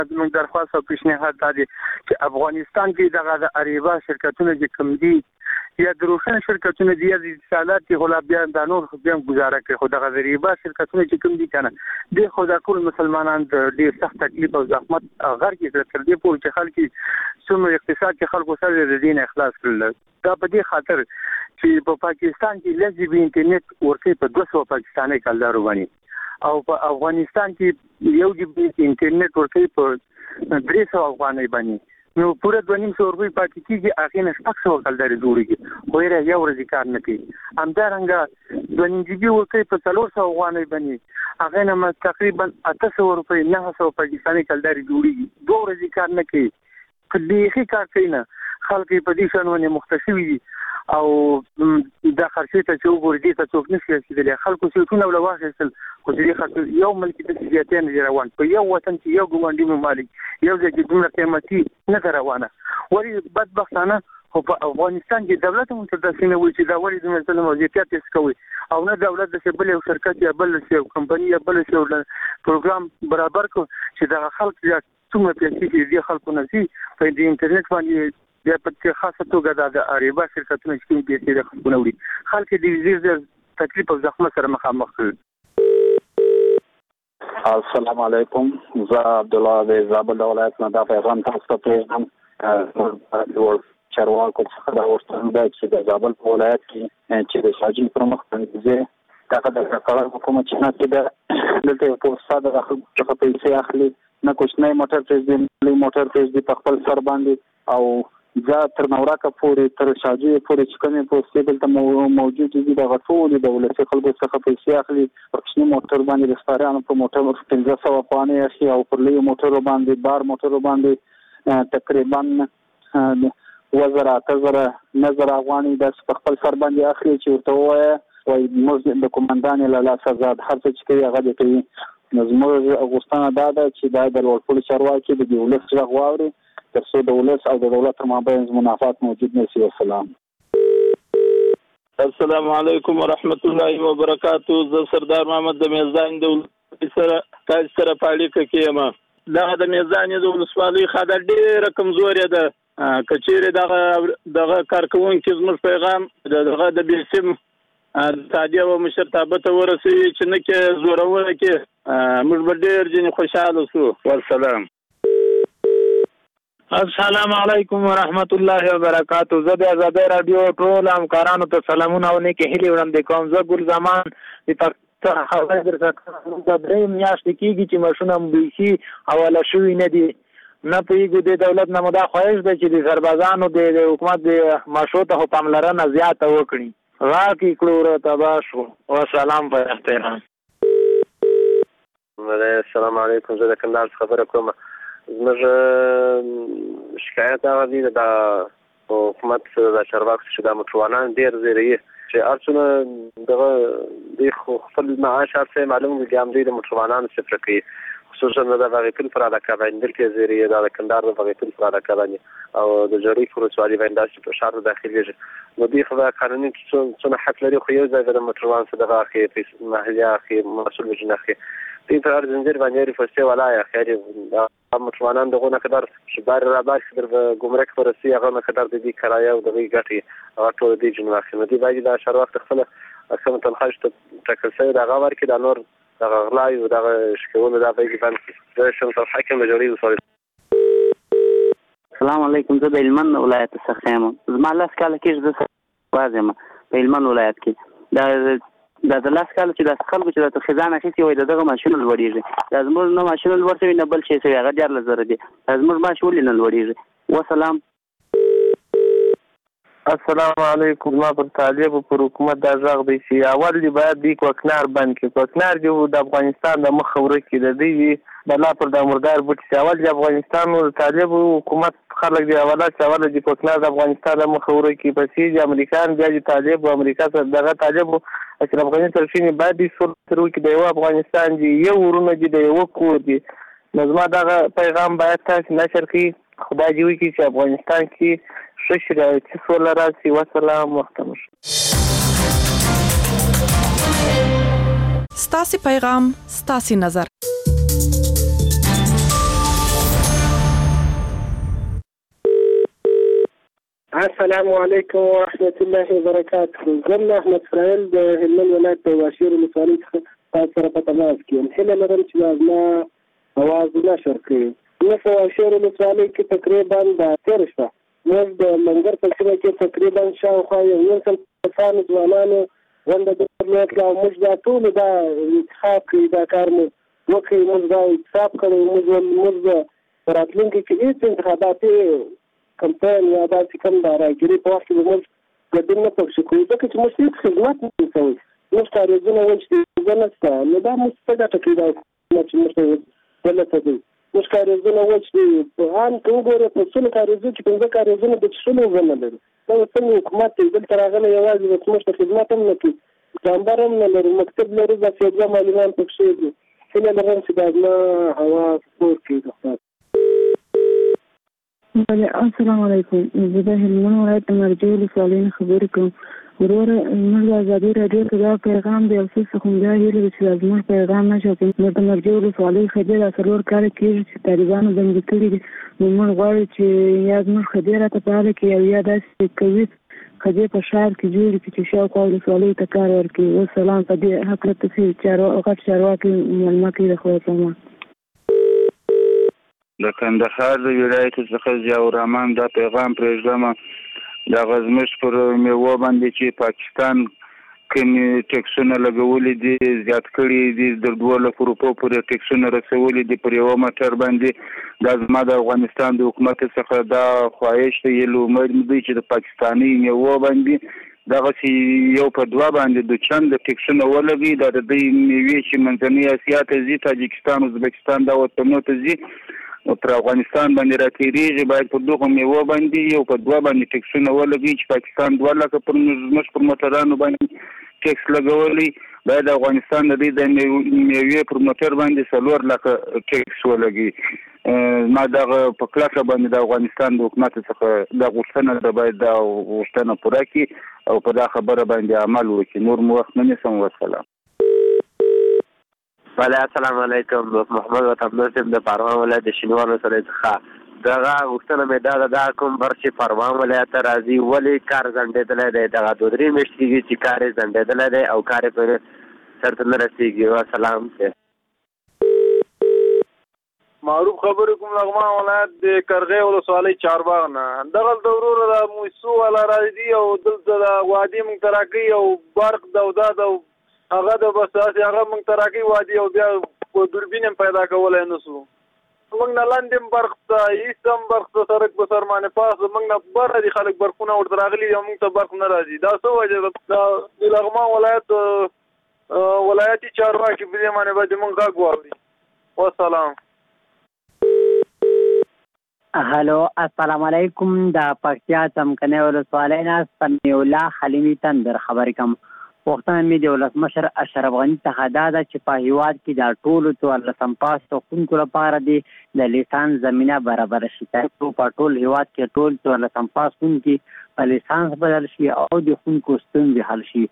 موږ درخواست او پیشنهاد دی چې افغانستان کې دغه اریبا شرکتونه چې کوم دي یا د روشن شرکتونه دي د اتصالات کې غلا بیا د نور بیا گزاره کوي خو دغه اریبا شرکتونه چې کوم دي کنه د خدا ټول مسلمانان د ډیر سخت تکلیف او زحمت غر کې تر دې پورې چې خلک څومره اقتصاد کې خلکو سره د دین اخلاص کړل دا په دې خاطر چې په پاکستان کې لږ انټرنیټ ورکه په 200 پاکستاني کلدارو باندې او په افغانستان کې یو جی بي انټرنیټ ورکه په 300 افغانۍ باندې نو پوره 2.5 روپۍ پاتې کیږي هغه نه 600 کلداري جوړیږي خو یې یو ورځ کار نه کوي همدارنګه 2.5 جی بي ورکه په 400 افغانۍ باندې هغه نه تقریبا 800 روپۍ 900 پاکستاني کلداري جوړیږي 2 ورځې کار نه کوي په دې کار کوي نه خلک په دې شنونه مختصوي دي او دا خرڅې ته چې وګوري دي ته څوک نشي رسیدلی خلکو سیټونه ولا واخیستل خو دې خاطر یو ملک د سیاستین روان په یو وطن کې یو ګوندي ممالک یو ځکه دومره قیمتي نه روانه ولی بدبختانه خو په افغانستان کې دولت متدخل وي چې دا ولی د مثلا وضعیت تاسو کوي او نه دولت د بل یو شرکت یا بل یو کمپنی یا بل یو پروګرام برابر کو چې دا خلک یا څومره پیسې دي خلکو نشي په دې انټرنیټ باندې بیا په خاصه توګه د اریبا شرکتونو چې کوم پیسې د خلکو نوري خلک د دې تکلیف او زحمت سره مخامخ کړي السلام علیکم زه عبد الله د زابل ولایت نه دا پیغام تاسو ته پرېږدم چارواکو څخه دا ورته ده چې د زابل په ولایت کې چې د شاجین پر مخ باندې دغه د قرار حکومت چې نه کېده دلته په ساده د خلکو څخه پیسې اخلي نه کوچنی موټر پرېږدي لوی موټر پرېږدي په خپل سر باندې او ځا تر نوراکه پورې تر شاجي پورې چې کومې پوسټې دلته موجود دي د غټول د ولسی خلکو څخه پیسې اخلي په کوچني موټر باندې د سپارانو په موټر 1500 افغانۍ اخلي او پر لوی موټر باندې بار موټر باندې تقریبا 2000 نظر افغانۍ د خپل سر باندې اخلي چې ورته وایي موږ د کومندان له لاسه زاد هر څه چې کوي هغه دې کوي زموږ غوښتنه دا ده چې دا د لوړپوړي چارواکي د ولس غږ واوري تر څو د ولس او د دولت تر مابین منافات موجود نشي. والسلام. السلام علیکم ورحمت الله وبرکاتہ. زه سردار محمد د میزان د سره تاسو سره پالیکه کېم. دا د میزان د ولسوالۍ خاطر ډېر کمزوري ده کچېره دغه کارکونکو زموږ پیغام دغه د بیسم تادیه و مشرتابه ته ورسوي چې نه کې زورونه کې موږ ډېر جن خوشاله شو. والسلام. السلام علیکم ورحمت الله وبرکاتہ. زه د آزادۍ رادیو ټول همکارانو ته سلامونه او نیکې هیلې وړاندې کوم. زه ګل زمان د پښتون خبرې درته د درې میاشتې کېږي چې ماشونه بیخي حواله شوي نه دي. نه پوهېږو د دولت نه مو دا خواهش ده چې د سربازانو د حکومت د ماشو ته پاملرنه زیاته وکړي. راکې کړو تباه شو. والسلام په احترام. السلام علیکم. زه د کندهار خبره کوم. زموږ شکایت هغه دی د حکومت د چارواکو چې د موټروانان ډېر زیری چې ارڅونه دغه د خپل معاش ارڅه معلوم دي هم د موټروانانو صفر کوي خصوصا د بغیتل پر علاقه باندې کې زیری د کندهار د بغیتل پر علاقه باندې او د جری فورسوالي باندې چې په شهر داخلي نو دی خو قانوني څونه حق لري خو یو ځای د موټروان سره دغه اخی محلي اخی مسؤل جناخي په هر زنجیر باندې ریفرسي ولایا خیر مطمئنان دغه نقدر شبار را باش در ګمرک پرسي هغه نقدر د دې کرایه او د غټي هغه ټول دي جنواخي نو دی باید د شروع خپل اقسام تنخواش ټاکل شوی د غوړ کې د نور د غلای او د شکول د باید باندې د شمس الحاکم مجوري وصول. السلام علیکم. زه د هلمند ولایت څخه یم. زما لاس کاله کې زه وازم په هلمند ولایت کې د لاس کال چې د خلکو چې د خزانه اخیستي وي دغه ماشین لوړیږي. د زموږ نه ماشین لوړ شوی نه بل شي شوی هغه 14,000 دي. زموږ ماشین نه لوړیږي. والسلام. السلام علیکم. ما پر طالب پر حکومت دا ځاغ دی چې اول دی باید دی کوکنار بند کې کوکنار جو د افغانستان د مخ ورکې د دی بلا پر د مردار بوت چې اول د افغانستان او طالب حکومت خلک دی اوله چې اول د کوکنار د افغانستان د مخ ورکې پسې د امریکایان بیا د طالب او امریکا سره دغه طالب چې افغانستان طرفین باید د سور تر کې د یو افغانستان دی یو ورونه دی د یو کور دی. نظم دغه پیغام باید تاسو نشر کړئ. خدای دې وکړي چې افغانستان کې ششرایتي سوله راشي. والسلام. وختمش. ستاسو پیغام ستاسو نظر. السلام علیکم ورحمت الله وبرکاته. زه احمد اسماعیل د هلمند ولایت د واشیر ولسوالۍ څخه تاسو سره په تماس کې یم. هیله لرم چې زما اواز نشر کړي. نو په واشیر ولسوالۍ کې تقریبا د تېره شپه موږ د منګر په سیمه کې تقریبا شاوخوا 19 کسانو ځوانانو غونډه درلوده او موږ دا ټول دا انتخاب کړی، دا کار مو وکړی، موږ دا انتخاب کړی، موږ په راتلونکي کې هېڅ انتخاباتي کمپاین یا داسې کوم د راګیري په وخت کې به موږ ګډون نه پکښې کوو، ځکه چې موږ هېڅ خدمت نه کوو. موږ کاریزونه وایي چې زه نشته، نو دا موږ څه ګټه کوي دا حکومت چې موږ ته دلته دی. موږ کاریزونه وایي چې عام که وګورې په سلو کاریزو کې 15 کاریزونه د څښلو اوبه نه لري. دا څنګه حکومت دی دلته راغلی یوازې د موږ ته خدمت هم نه کوي، ځانبار هم نه لري، مکتب لري، داسې دوه معلمان پکښې دي. هیله لرم چې دا زما هوا سپور کړي. السلام علیکم. زه د هلمند ولایت د مرجع ولسوالۍ نه خبرې کوم. وروره موږ د ازادي راډیو ته دا پیغام دی او څه خو همدا هیله ده چې دا زموږ پیغام نشو کوي. نو د مرجع ولسوالۍ خدۍ دا 4 کاله کېږي چې طالبانو بندي کړي دي. نو موږ غواړو چې یا زموږ خدۍ راته فعاله کړي او یا داسې کوي خدۍ په ښار کې جوړې کړي چې شاوخوا ولسوالۍ ته کار ورکړي. وسلام. په دې هکله تاسې غټ چارواکي معلومات کوي د خدای په امان. د کندهار د ولایت څخه ضیاء الرحمن دا پیغام پرېږدم. د غزمش پر میوه باندې چې پاکستان کومې ټیکسونه لګولي دي، زیات کړي دي، د 2 روپو پورې ټیکسونه رسولي دي پر یوه موټر باندې. دا زما د افغانستان د حکومت څخه دا خواهش دی، یو امید مې دی چې د پاکستاني میوه باندې دغسې یو په 2 باندې د چند ټیکسونه ولګي. دا د دوی میوې چې منځنۍ اسیا ته ځي، تاجکستان، ازبکستان دا وطنو ته ځي، پر افغانستان باندې راتېرېږي، باید پر دغو میوه باندې یو په 2 باندې ټیکسونه ولګي. چې پاکستان 2 لکه پر زموږ پر موټرانو باندې ټیکس لګولی، باید افغانستان د دې د میوې پر موټر باندې 4 لکه ټیکس ولګي. ما دغه په کلکه باندې د افغانستان د حکومت څخه دا غوښتنه ده، باید دا غوښتنه پوره کړي او په دا خبره باندې عمل وکړي. نور مو وخت نه نیسم. وسلام. السلام علیکم. محمد وطن صاحب د پروان ولایت د شینوار ولسوالۍ څخه دغه غوښتنه مې دا ده کوم بر چې پروان ولایت ته راځي ولې کار ځنډېدلی دی. دغه 2-3 میاشتې کېږي چې کار یې ځنډېدلی دی او کار یې پرې سرته نه رسېږي. وسلام. معروف خبرې کوم لغمان ولایت د کرغې ولسوالۍ چارباغ نه. دغلته وروره د موسو والا راځي او دلته د وادي موږ ته راکوي او برق د او دا د هغه د بس داسې هغه موږ ته راکوي وادي او بیا په دوربین هم پیدا کولی نه سو. موږ نه لاندې هم برق ته، ایست هم برق ته، سړک په سر باندې پاس موږ نه بره دي خلک برقونه ورته راغلي دي او موږ ته برق نه راځي. دا څه وجه ده؟ د لغمان ولایت ولایتي چارواکي په دې باندې باید موږ غږ واوري. والسلام. هلو السلام علیکم. د پکتیا څمکنۍ ولسوالۍ نه سمیع الله حلیمي تندر خبرې کوم. پوښتنه مې د ولسمشر اشرف غني څخه دا ده چې په هېواد کې د ټولو 14 پاس ښوونکو لپاره د لیسانس زمینه برابره شي، ترڅو په ټول هېواد کې ټول 14 پاس ښوونکي په لیسانس بدل شي او د ښوونکو ستونزې حل شي.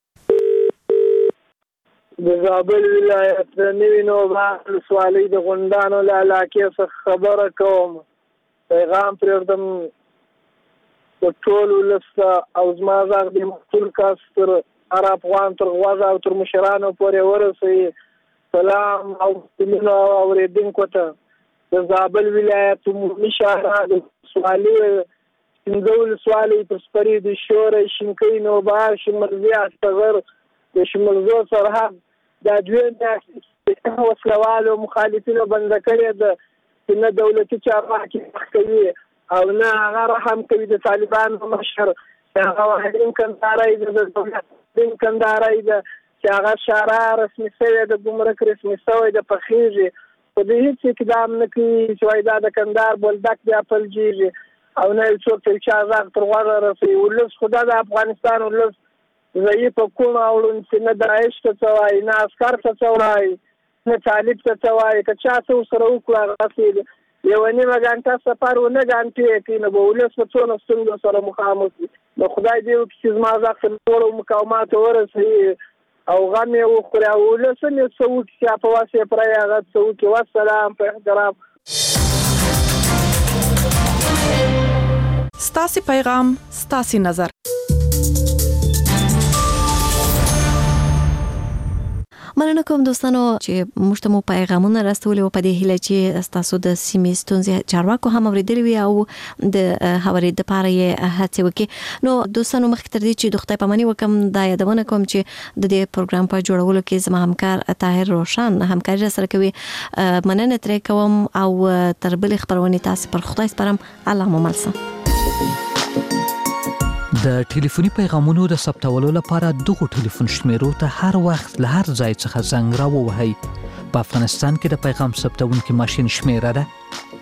د زابل ولایت د نوي نوبهار ولسوالۍ د غونډانو له علاقې څخه خبره کوم. پیغام پرېږدم د ټول ولس او زما غږ د ټول کس تر هر افغان تر غوږ او تر مشرانو پورې ورسوي. سلام او سلامونه اورېدونکو ته د زابل ولایت عمومي شاهراه د ولسوالۍ 15 ولسوالۍ پر سپرې د شوره، شینکۍ، نوبهار، شمرزي، استغر، د شمرزو سرحد دا 2 میاشتې وسلوالو مخالفینو بنده کړې ده چې نه دولتي چارواکي مخ کوي او نه هغه رحم کوي. د طالبانو مشر هغه واحدین کندهاری ده، د دولت دین کندهاری ده چې هغه شارع رسمي شوی ده، ګمرک رسمي شوی ده، پخېږي. خو د هېڅ اقدام نه کوي چې وایي دا د کندهار بولدک بیا پلجېږي او نه یو څوک ته چا غږ تر غوږه رسوي. ولس خو دا د افغانستان ولس ضعیفه کوڼ او ړوند چې نه داعش ته څه وایي، نه عسکر ته څه وایي، نه طالب ته څه وایي. که چا څه ورسره وکړو هغسې 1.5 غنټه سفر ونه غنټې کوي، نو به ولس په څونه ستونزو سره مخامخ وي. نو خدای دې وکړي چې زما غږ تر ټولو مقاماتو ورسوي او غم یې وخوري او ولس هم یې څه وکړي چې په وس یې پرې هغه څه وکړي. والسلام. په احترام. ستاسي پیغام ستاسي نظر. مننه کوم دوستانو چې موږ ته مو پیغامونه راستولي او په دې هیله چې تاسو د سیمې ستونزې چارواکو هم اوریدلي وي او د هواري د پاره یې هڅه وکړي. نو دوستانو مخکې تر دې چې د خدای پاماني وکم دا یادونه کوم چې د دې پروګرام په جوړولو کې زما همکار طاهر روشن همکاري سره کوي. مننه ترې کوم او تر بل خبرونه تاسو پر خدای سپارم. الله مو ملسم. د ټلیفوني پیغامونو د ثبتولو لپاره دغه ټلیفون شمیرو ته هر وخت له هر ځای څخه زنګ راووهئ. په افغانستان کې د پیغام ثبتونکو ماشين شمیره ده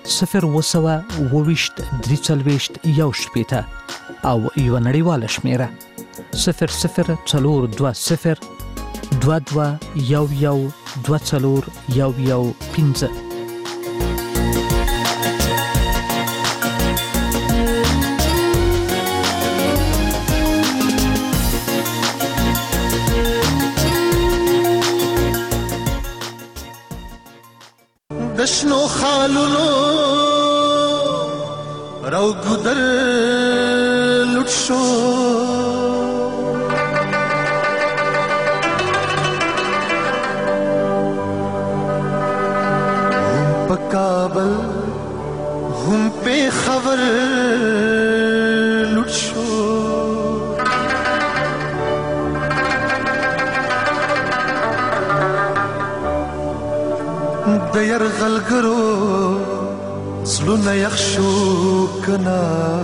020 340 1 او یو نړیواله شمیره 0042 22 11 24 دشنو خالونو رو گدر لٹ شو هم پا کابل هم پہ خبر لٹ شو د يرغلګرو زلونه يخشو کنا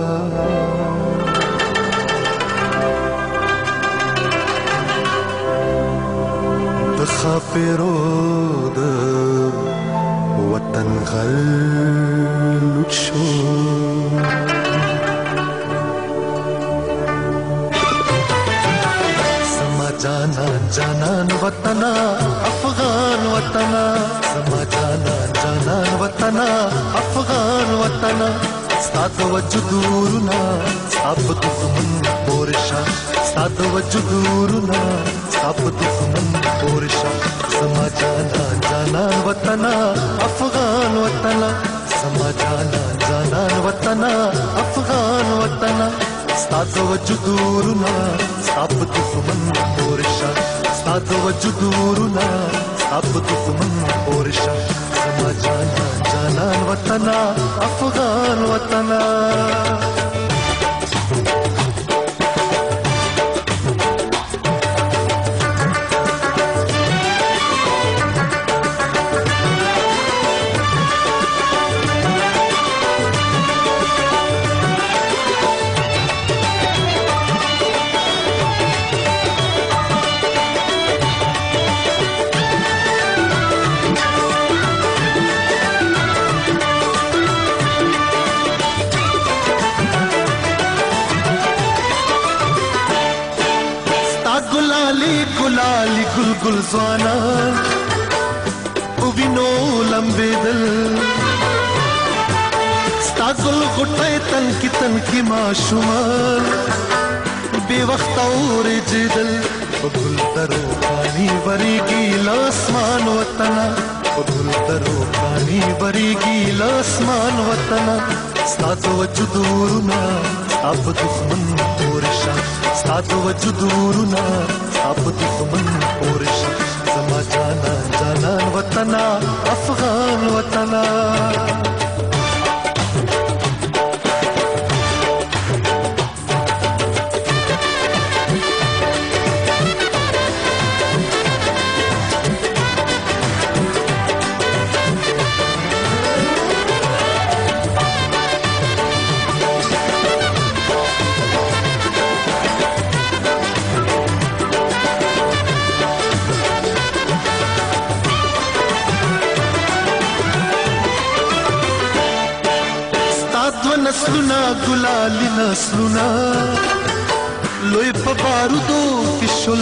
د خاپیرو د وطن غل لوټ شو سما جانا جانان وطنا افغان وطنا سما جانا جانان وطنا افغان وطنا ستاد وجودورنا ستاد دښمن پورشا ستاد وجودورنا ستاد دښمن پورشا سما جانا جانان وطنا افغان وطنا سما جانا جانان وطنا افغان وطنا ستاد وجودورنا ستاد دښمن پورشا ستاد وجودورنا ستاد دښمن پورشا سما جانا جانان وطنا افغان وطنا गुलाली गुल गुल ज़वाना उबिनो लंबे दिल स्ता गुल गुटाए तन की माशुमान बेवक्त और जिदल गुल दरो पानी बरीगी लासमान वतना गुल दरो पानी बरीगी लासमान वतना स्ता वजुदूरना अब दुश्मन पोरशा स्ता वजुदूरना अब दुश्मन पोरशा समा जाना जानान वतना अफगान वतना नस्लुना गुलाली नस्लुना लोई पबारुदो किशुल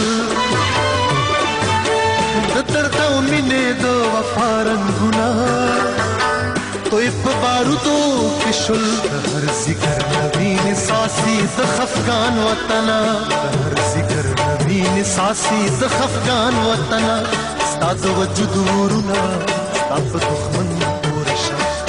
दर्दा मिने दो वफारंगुना तोई पबारुदो किशुल हर जिगर नवीन सासी दखफगान वतना हर जिगर नवीन सासी दखफगान वतना स्ताद वजुदूरना स्ताद दुश्मन